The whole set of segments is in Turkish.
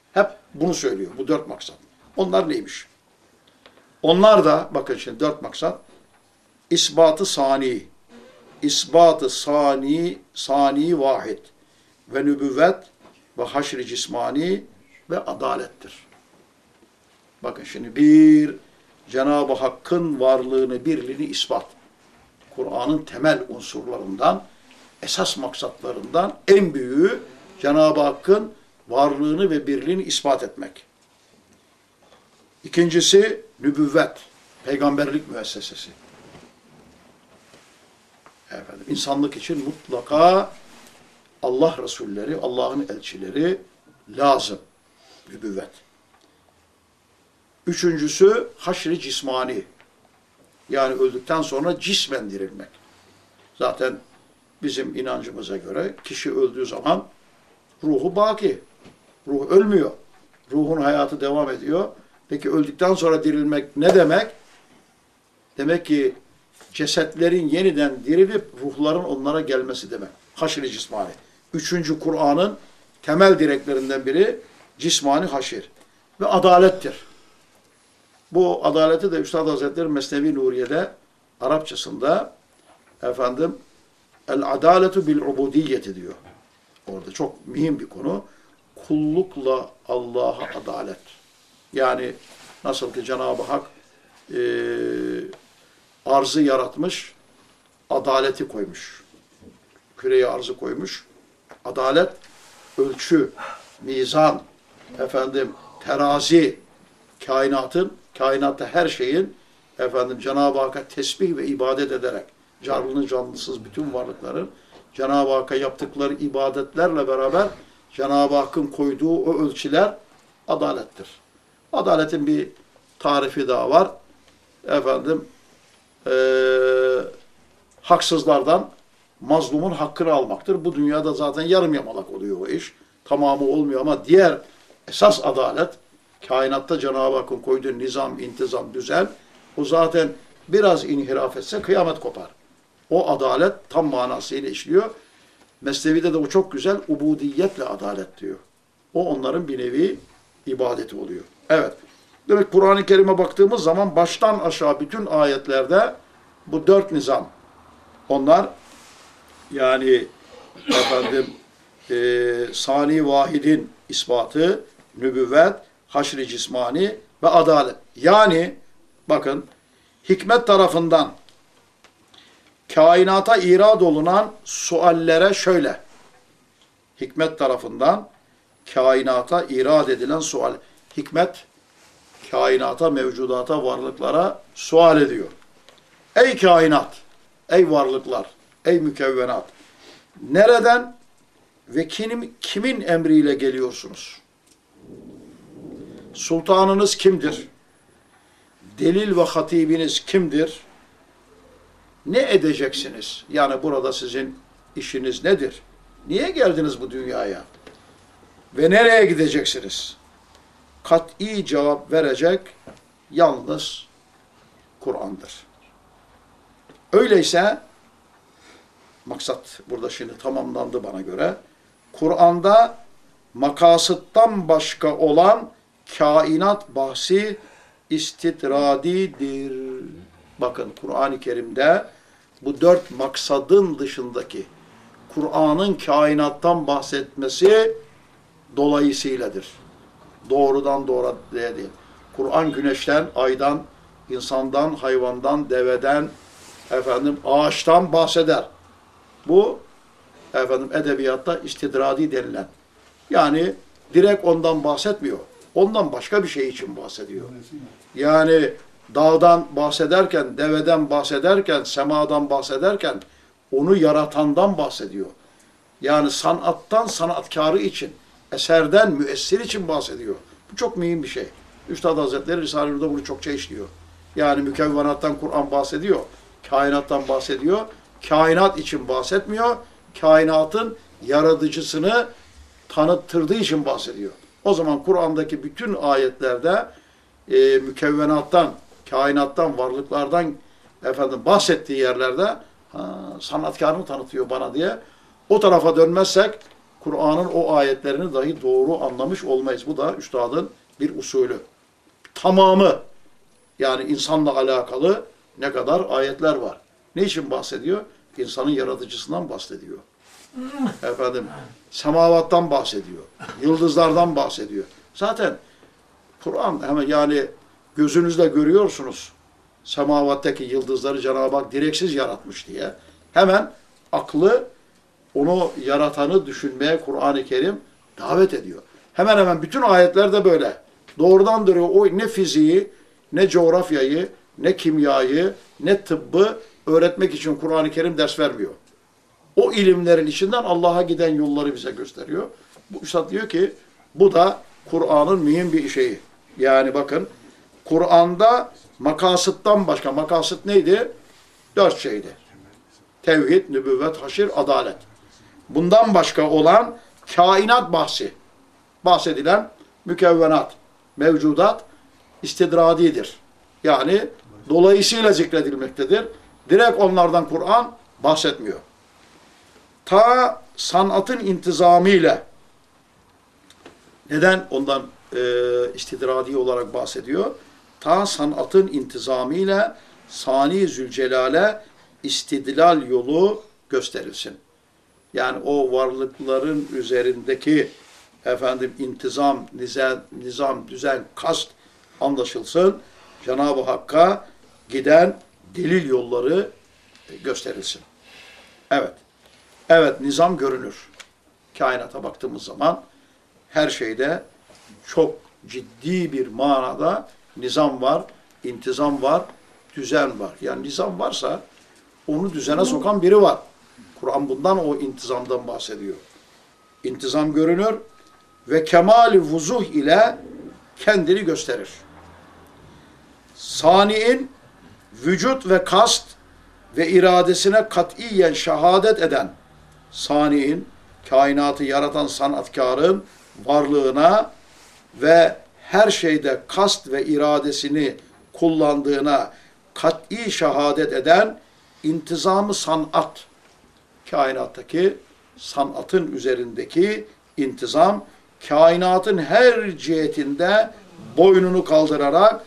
Hep bunu söylüyor. Bu 4 maksat. Onlar neymiş? Onlar da bakın şimdi 4 maksat. İsbat-ı sani. İsbat-ı sani vahid. Ve nübüvvet ve haşr-i cismani ve adalettir. Bakın şimdi bir, Cenab-ı Hakk'ın varlığını, birliğini ispat. Kur'an'ın temel unsurlarından, esas maksatlarından en büyüğü Cenab-ı Hakk'ın varlığını ve birliğini ispat etmek. İkincisi nübüvvet, peygamberlik müessesesi. Efendim, insanlık için mutlaka Allah Resulleri, Allah'ın elçileri lazım. Nübüvvet. Üçüncüsü haşr-i cismani. Yani öldükten sonra cismen dirilmek. Zaten bizim inancımıza göre kişi öldüğü zaman ruhu baki. Ruh ölmüyor. Ruhun hayatı devam ediyor. Peki öldükten sonra dirilmek ne demek? Demek ki cesetlerin yeniden dirilip ruhların onlara gelmesi demek. Haşr-i cismani. Üçüncü Kur'an'ın temel direklerinden biri cismani haşir. Ve adalettir. Bu adaleti de Üstad Hazretleri Mesnevi Nuriye'de Arapçasında efendim el-adaletu bil-ubudiyeti diyor. Orada çok mühim bir konu. Kullukla Allah'a adalet. Yani nasıl ki Cenab-ı Hak arzı yaratmış, adaleti koymuş. Küre-i arzı koymuş. Adalet, ölçü, mizan, efendim terazi, kainatta her şeyin efendim Cenab-ı Hakk'a tesbih ve ibadet ederek canlı canlısız bütün varlıkların Cenab-ı Hakk'a yaptıkları ibadetlerle beraber Cenab-ı Hakk'ın koyduğu o ölçüler adalettir. Adaletin bir tarifi daha var. Efendim haksızlardan mazlumun hakkını almaktır. Bu dünyada zaten yarım yamalak oluyor o iş. Tamamı olmuyor ama diğer esas adalet, kainatta Cenab-ı Hakk'ın koyduğu nizam, intizam, düzen, o zaten biraz inhiraf etse kıyamet kopar. O adalet tam manasıyla işliyor. Mesnevi'de de o çok güzel, ubudiyetle adalet diyor. O onların bir nevi ibadeti oluyor. Evet. Demek Kur'an-ı Kerim'e baktığımız zaman baştan aşağı bütün ayetlerde bu 4 nizam. Onlar yani efendim sani vahidin ispatı, nübüvvet, haşr-i cismani ve adalet. Yani bakın hikmet tarafından kainata irad olunan suallere şöyle. Hikmet tarafından kainata irad edilen sual. Hikmet kainata, mevcudata, varlıklara sual ediyor. Ey kainat, ey varlıklar, ey mükevvenat. Nereden ve kimin emriyle geliyorsunuz? Sultanınız kimdir? Delil ve hatibiniz kimdir? Ne edeceksiniz? Yani burada sizin işiniz nedir? Niye geldiniz bu dünyaya? Ve nereye gideceksiniz? Kat'i cevap verecek yalnız Kur'an'dır. Öyleyse maksat burada şimdi tamamlandı bana göre. Kur'an'da makasıttan başka olan kainat bahsi istidradidir. Bakın Kur'an-ı Kerim'de bu 4 maksadın dışındaki Kur'an'ın kainattan bahsetmesi dolayısıyladır. Doğrudan doğru değil. Kur'an güneşten, aydan, insandan, hayvandan, deveden, efendim ağaçtan bahseder. Bu efendim edebiyatta istidradi denilen. Yani direkt ondan bahsetmiyor. Ondan başka bir şey için bahsediyor. Yani dağdan bahsederken, deveden bahsederken, semadan bahsederken onu yaratandan bahsediyor. Yani sanattan, sanatkarı için, eserden, müessir için bahsediyor. Bu çok mühim bir şey. Üstad Hazretleri Risale-i Nur'da bunu çokça işliyor. Yani mükevvenattan Kur'an bahsediyor, kainattan bahsediyor. Kainat için bahsetmiyor, kainatın yaratıcısını tanıttırdığı için bahsediyor. O zaman Kur'an'daki bütün ayetlerde mükevvenattan, kainattan, varlıklardan efendim bahsettiği yerlerde sanatkarını tanıtıyor bana diye. O tarafa dönmezsek Kur'an'ın o ayetlerini dahi doğru anlamış olmayız. Bu da üstadın bir usulü. Tamamı, yani insanla alakalı ne kadar ayetler var. Ne için bahsediyor? İnsanın yaratıcısından bahsediyor. Efendim, semavattan bahsediyor. Yıldızlardan bahsediyor. Zaten Kur'an hemen, yani gözünüzle görüyorsunuz semavattaki yıldızları Cenab-ı Hak direksiz yaratmış diye. Hemen aklı onu yaratanı düşünmeye Kur'an-ı Kerim davet ediyor. Hemen hemen bütün ayetler de böyle. Doğrudan duruyor. O ne fiziği, ne coğrafyayı, ne kimyayı, ne tıbbı öğretmek için Kur'an-ı Kerim ders vermiyor. O ilimlerin içinden Allah'a giden yolları bize gösteriyor. Bu üstad diyor ki bu da Kur'an'ın mühim bir şeyi. Yani bakın Kur'an'da makasıttan başka, makasıt neydi? 4 şeydi. Tevhid, nübüvvet, haşir, adalet. Bundan başka olan kainat bahsi. Bahsedilen mükevvenat, mevcudat istidradidir. Yani dolayısıyla zikredilmektedir. Direkt onlardan Kur'an bahsetmiyor. Ta sanatın intizamıyla, neden ondan istidradi olarak bahsediyor? Ta sanatın intizamıyla Sani Zülcelal'e istidlal yolu gösterilsin. Yani o varlıkların üzerindeki intizam, nizam, düzen, kast anlaşılsın. Cenab-ı Hakk'a giden delil yolları gösterilsin. Evet. Evet, nizam görünür. Kainata baktığımız zaman her şeyde çok ciddi bir manada nizam var, intizam var, düzen var. Yani nizam varsa onu düzene sokan biri var. Kur'an bundan, o intizamdan bahsediyor. İntizam görünür ve kemal-i vuzuh ile kendini gösterir. Sani'in vücut ve kast ve iradesine katiyen şehadet eden Sani'in, kainatı yaratan sanatkarın varlığına ve her şeyde kast ve iradesini kullandığına kat'i şehadet eden intizamı sanat, kainattaki sanatın üzerindeki intizam, kainatın her cihetinde boynunu kaldırarak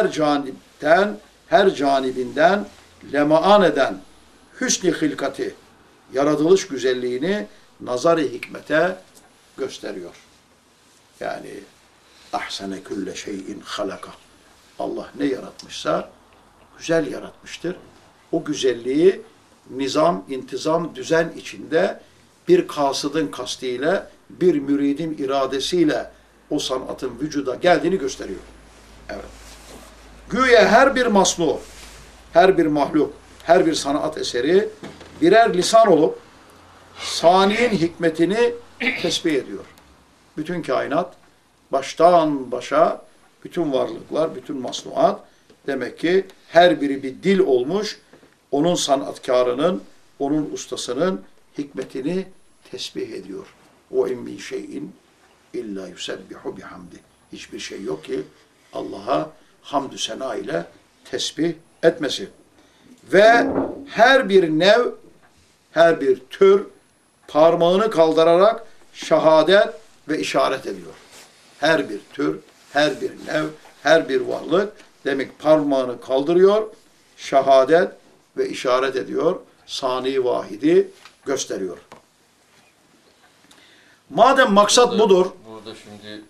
her canibinden lemaan eden hüsn-i hilkati, yaratılış güzelliğini nazar-ı hikmete gösteriyor. Yani ahsene külle şeyin halaka. Allah ne yaratmışsa güzel yaratmıştır. O güzelliği nizam, intizam, düzen içinde bir kasıdın kastıyla, bir müridin iradesiyle o sanatın vücuda geldiğini gösteriyor. Evet. Güya her bir masnu, her bir mahluk, her bir sanat eseri birer lisan olup saniyenin hikmetini tesbih ediyor. Bütün kainat, baştan başa, bütün varlıklar, bütün masnuat, demek ki her biri bir dil olmuş, onun sanatkarının, onun ustasının hikmetini tesbih ediyor. O in min şeyin illa yusebbihu bihamdi. Hiçbir şey yok ki Allah'a hamdü sena ile tesbih etmesi. Ve her bir nev, her bir tür parmağını kaldırarak şehadet ve işaret ediyor. Her bir tür, her bir nev, her bir varlık demek parmağını kaldırıyor, şehadet ve işaret ediyor. Sani vahidi gösteriyor. Madem maksat budur. Burada şimdi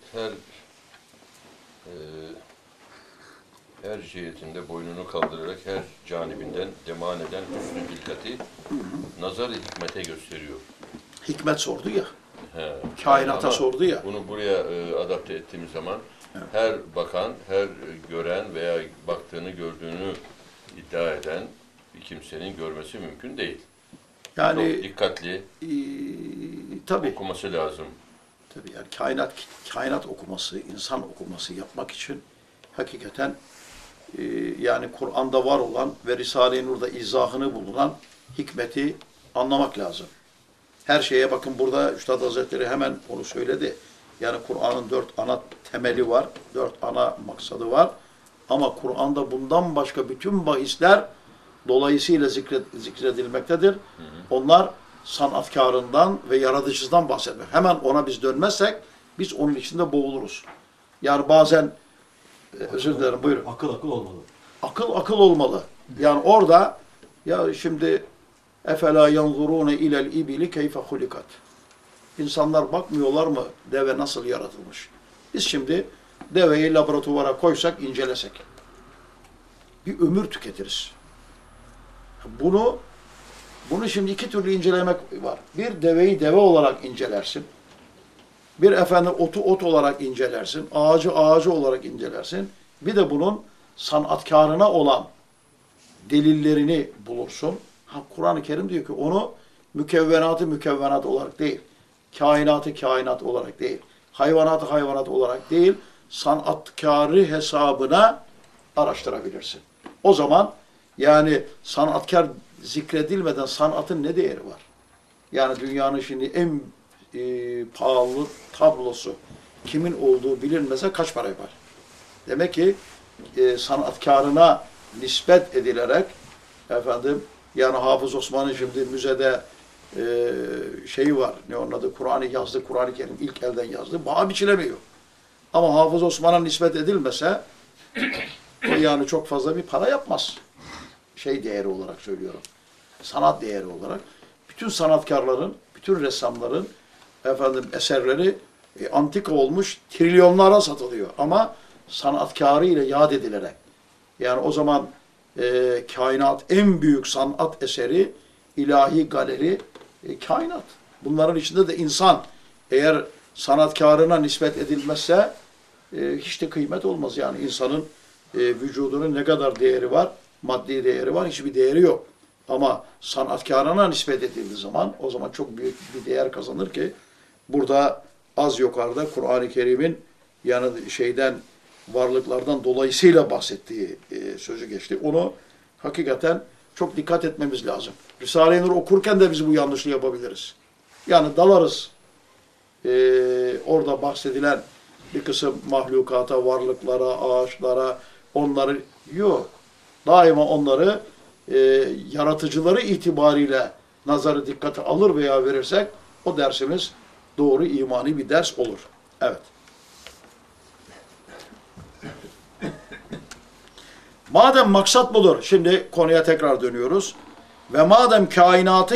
her cihetinde boynunu kaldırarak her canibinden deman eden hüsnü hilkati nazar-ı hikmete gösteriyor. Hikmet sordu ya. He. Kainata sordu ya. Bunu buraya adapte ettiğimiz zaman evet, her bakan, her gören veya baktığını gördüğünü iddia eden bir kimsenin görmesi mümkün değil. Yani çok dikkatli tabii okuması lazım. Tabii yani kainat okuması, insan okuması yapmak için hakikaten yani Kur'an'da var olan ve Risale-i Nur'da izahını bulunan hikmeti anlamak lazım. Her şeye bakın, burada Üstad Hazretleri hemen onu söyledi. Yani Kur'an'ın 4 ana temeli var, 4 ana maksadı var. Ama Kur'an'da bundan başka bütün bahisler dolayısıyla zikredilmektedir. Onlar sanatkarından ve yaratıcısından bahsetmek. Hemen ona biz dönmezsek biz onun içinde boğuluruz. Yani bazen özür dilerim, buyurun. Akıl olmalı. Akıl olmalı. Yani orada ya şimdi efela yanzurune ilel ibili keyfe hulikat. İnsanlar bakmıyorlar mı deve nasıl yaratılmış? Biz şimdi deveyi laboratuvara koysak, incelesek bir ömür tüketiriz. Bunu şimdi iki türlü incelemek var. Bir, deveyi deve olarak incelersin. Bir otu ot olarak incelersin. Ağacı olarak incelersin. Bir de bunun sanatkarına olan delillerini bulursun. Kur'an-ı Kerim diyor ki onu mükevvenat olarak değil, kainat olarak değil, hayvanat olarak değil, sanatkarı hesabına araştırabilirsin. O zaman yani sanatkar zikredilmeden sanatın ne değeri var? Yani dünyanın şimdi en pahalı tablosu kimin olduğu bilinmese kaç para yapar? Demek ki sanatkarına nispet edilerek yani Hafız Osman'ın şimdi müzede şeyi var, ne onun adı, Kur'an'ı yazdı, Kur'an-ı Kerim ilk elden yazdı, baha biçilemiyor. Ama Hafız Osman'a nispet edilmese o yani çok fazla bir para yapmaz. Değeri olarak söylüyorum. Sanat değeri olarak. Bütün sanatkarların, bütün ressamların eserleri antika olmuş, trilyonlara satılıyor. Ama sanatkarı ile yad edilerek. Yani o zaman kainat en büyük sanat eseri, ilahi galeri kainat. Bunların içinde de insan eğer sanatkarına nispet edilmezse hiç de kıymet olmaz. Yani insanın vücudunun ne kadar değeri var, maddi değeri var, hiçbir değeri yok. Ama sanatkarına nispet edildiği zaman o zaman çok büyük bir değer kazanır ki burada az yukarıda Kur'an-ı Kerim'in yani varlıklardan dolayısıyla bahsettiği sözü geçti. Onu hakikaten çok dikkat etmemiz lazım. Risale-i Nur okurken de biz bu yanlışlığı yapabiliriz. Yani dalarız. Orada bahsedilen bir kısım mahlukata, varlıklara, ağaçlara, onları yok. Daima onları yaratıcıları itibariyle nazarı dikkate alır veya verirsek o dersimiz doğru imani bir ders olur. Evet. Madem maksat budur, şimdi konuya tekrar dönüyoruz. Ve madem kainat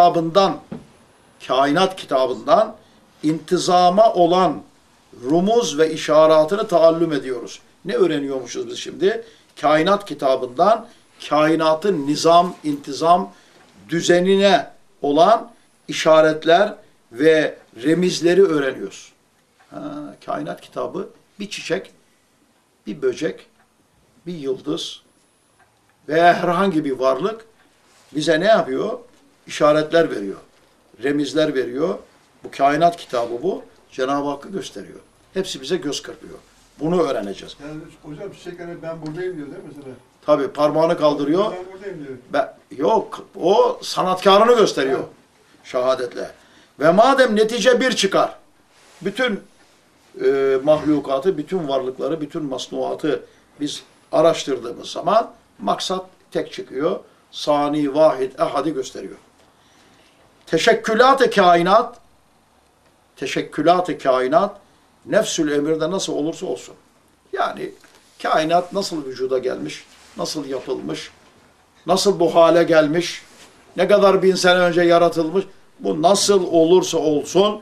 kitabından intizama olan rumuz ve işaretini taallüm ediyoruz. Ne öğreniyormuşuz biz şimdi? Kainat kitabından kainatın nizam, intizam, düzenine olan işaretler ve remizleri öğreniyoruz. Kainat kitabı bir çiçek, bir böcek, bir yıldız veya herhangi bir varlık bize ne yapıyor? İşaretler veriyor, remizler veriyor. Bu kainat kitabı bu. Cenab-ı Hakk'ı gösteriyor. Hepsi bize göz kırpıyor. Bunu öğreneceğiz. Yani hocam çiçek hani ben buradayım diyor değil mi mesela? Tabii parmağını kaldırıyor. Ben buradayım diyor. Yok, o sanatkarını gösteriyor şehadetle. Ve madem netice bir çıkar, bütün mahlukatı, bütün varlıkları, bütün masnuatı biz araştırdığımız zaman maksat tek çıkıyor. Sani, vahid, ehadi gösteriyor. Teşekkülât-ı kainat, nefsül emirde nasıl olursa olsun. Yani kainat nasıl vücuda gelmiş, nasıl yapılmış, nasıl bu hale gelmiş, ne kadar bin sene önce yaratılmış, bu nasıl olursa olsun,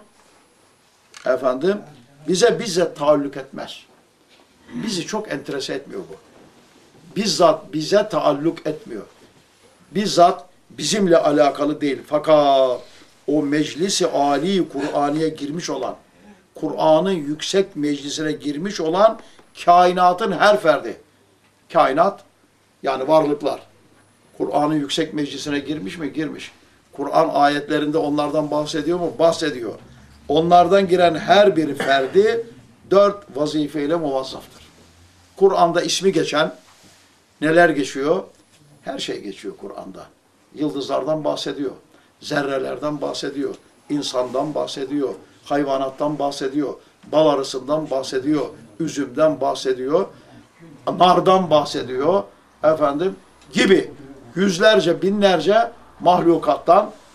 bize taalluk etmez. Bizi çok enterese etmiyor bu. Bizzat bize taalluk etmiyor. Bizzat bizimle alakalı değil. Fakat o meclisi âli Kur'an'ya girmiş olan, Kur'an'ın yüksek meclisine girmiş olan kainatın her ferdi. Kainat, yani varlıklar. Kur'an'ın yüksek meclisine girmiş mi? Girmiş. Kur'an ayetlerinde onlardan bahsediyor mu? Bahsediyor. Onlardan giren her bir ferdi 4 vazifeyle muvazzaftır. Kur'an'da ismi geçen neler geçiyor? Her şey geçiyor Kur'an'da. Yıldızlardan bahsediyor. Zerrelerden bahsediyor. İnsandan bahsediyor. Hayvanattan bahsediyor. Bal arısından bahsediyor. Üzümden bahsediyor. Nardan bahsediyor. Gibi yüzlerce, binlerce mahlukattan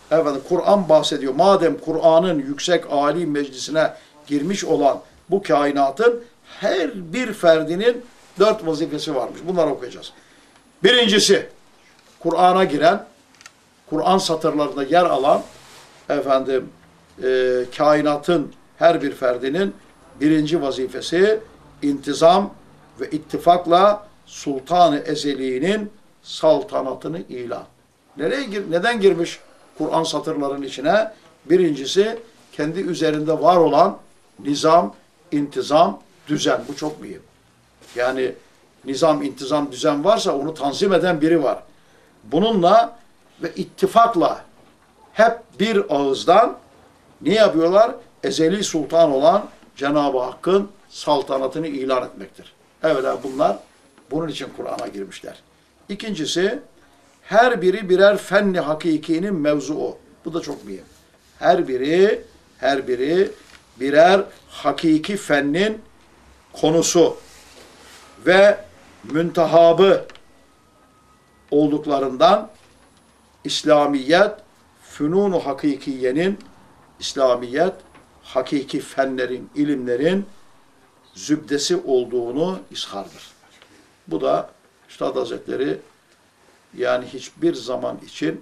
efendim Kur'an bahsediyor. Madem Kur'an'ın yüksek âli meclisine girmiş olan bu kainatın her bir ferdinin 4 vazifesi varmış. Bunları okuyacağız. Birincisi, Kur'an'a giren, Kur'an satırlarında yer alan efendim kainatın her bir ferdinin birinci vazifesi intizam ve ittifakla Sultan-ı Ezeli'nin saltanatını ilan. Neden girmiş Kur'an satırlarının içine? Birincisi, kendi üzerinde var olan nizam, intizam, düzen. Bu çok mühim. Yani nizam, intizam, düzen varsa onu tanzim eden biri var. Bununla ve ittifakla hep bir ağızdan ne yapıyorlar? Ezeli sultan olan Cenab-ı Hakk'ın saltanatını ilan etmektir. Evvela bunlar bunun için Kur'an'a girmişler. İkincisi, her biri birer fenni hakikinin mevzuu. Bu da çok mühim. Her biri birer hakiki fennin konusu ve müntehabı olduklarından İslamiyet, fünun-u hakikiyenin, İslamiyet, hakiki fenlerin, ilimlerin zübdesi olduğunu izhardır. Bu da Üstad Hazretleri yani hiçbir zaman için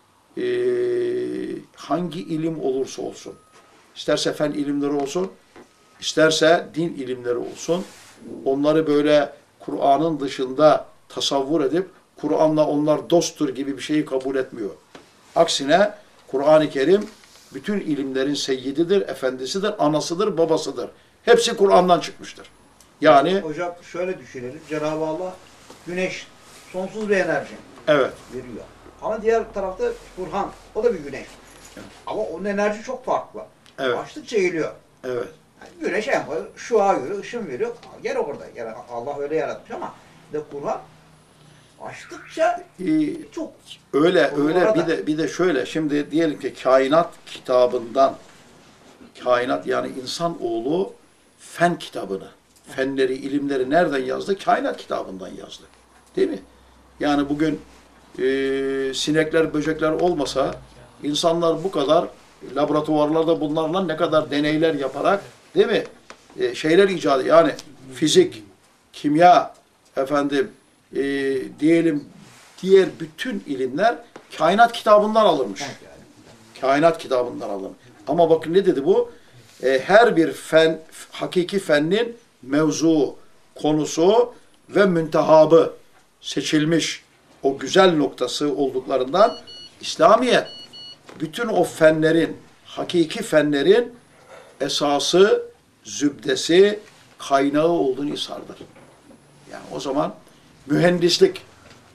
hangi ilim olursa olsun, isterse fen ilimleri olsun, isterse din ilimleri olsun, onları böyle Kur'an'ın dışında tasavvur edip Kur'an'la onlar dosttur gibi bir şeyi kabul etmiyor. Aksine Kur'an-ı Kerim bütün ilimlerin seyyididir, efendisidir, anasıdır, babasıdır. Hepsi Kur'an'dan çıkmıştır. Yani hocam şöyle düşünelim. Cenab-ı Allah güneş sonsuz bir enerji evet. veriyor. Ama diğer tarafta Burhan, o da bir güneş. Evet. Ama onun enerji çok farklı. Evet. Açtıkça eğiliyor. Evet. Yani güneş en fazla şua veriyor, ışın veriyor. Gene orada. Yani Allah öyle yaratmış ama Kur'an açtıkça çok Öyle orada. bir de şöyle şimdi diyelim ki kainat kitabından kainat yani insanoğlu fen kitabını, fenleri, ilimleri nereden yazdı? Kainat kitabından yazdı. Değil mi? Yani bugün sinekler, böcekler olmasa insanlar bu kadar laboratuvarlarda bunlarla ne kadar deneyler yaparak değil mi? Şeyler icat yani fizik, kimya, efendim diyelim diğer bütün ilimler kainat kitabından alınmış. Kainat kitabından alınmış. Ama bakın ne dedi bu? Her bir fen, hakiki fennin mevzuu, konusu ve müntehabı seçilmiş o güzel noktası olduklarından İslamiyet bütün o fenlerin, hakiki fenlerin esası, zübdesi, kaynağı olduğunu isardır. Yani o zaman mühendislik,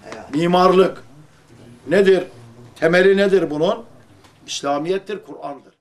mimarlık nedir? Temeli nedir bunun? İslamiyettir, Kur'an'dır.